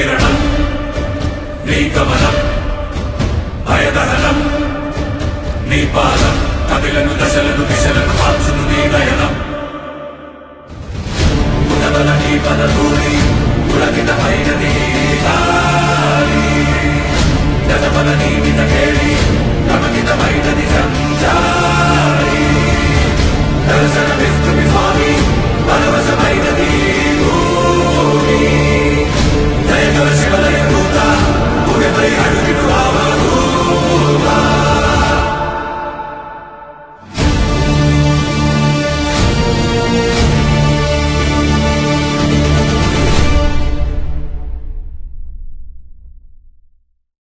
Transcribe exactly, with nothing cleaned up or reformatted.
కిరణం నీ గమనం భయదహనం నీ పాదం కవిలను దశలను దిశలను మార్చును నీ నయనం ఉదవల నీ పదధూళి పులకితమైనది